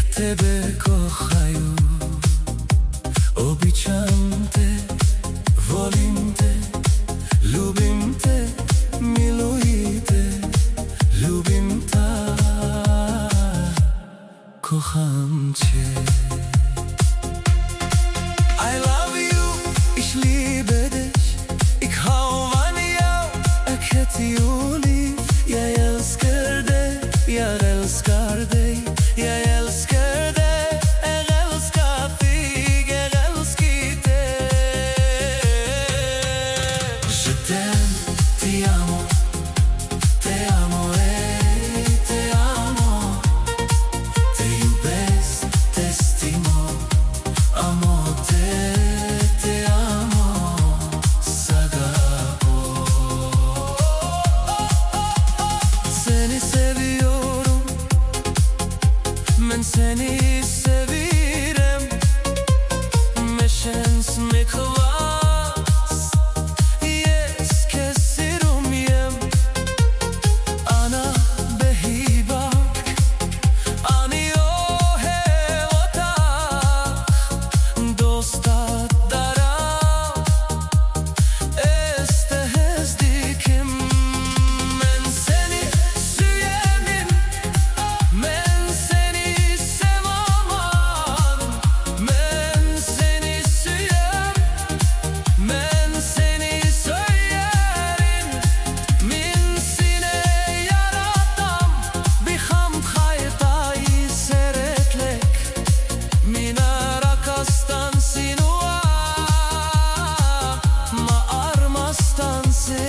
Тебе кохаю, обичам те, волим те, любим те, милуй те, любим так, кохам cię. I love you, ich liebe dich, ik hou van jou, ik het jou lief. Jag älskar dig, jag älskar dig, jag älskar dig, jag älskar dig, jag älskar dig. Je t'aime, ti amo, te amo, te amo. Te iubesc, te stimo, amo te amo, Sagapo. Seni seviyorum, men seni sevirem. Meşens mi kvass, yes kesirum yem. Ana behibak, ani ohevatak. Dosta darab, estehezdikim. Men seni süyenim, men seni sevamam. Men seni süyer, men seni söylerim. Min sine yaratam, bihamd haytayı seyretlek. Mina rakastan sinua, ma armastan se.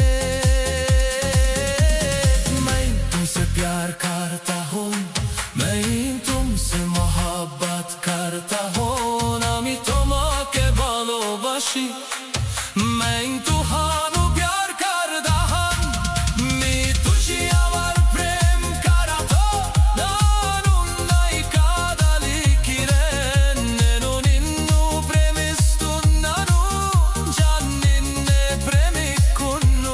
मैं तुमसे प्यार करता हूँ, मैं तुमसे मोहब्बत करता हूँ. আমি তোমাকে ভালোবাসি, मैं तुहानु प्यार करता हूँ. मी तुझी आवर प्रेम करतो, नानु नाही kadalikiren. నేను నిన్ను ప్రేమిస్తున్నాను, జాన్ నిన్నే ప్రేమికున్ను.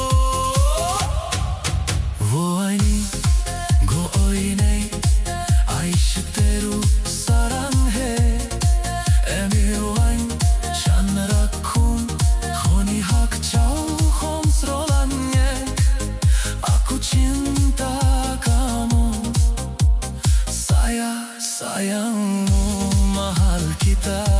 वो आई go oynay, Ayşe teru sarang he. Emi oyn shan rakun, honi hak chau homs rolanye. Aku cinta kamu, sayangmu mahal kita.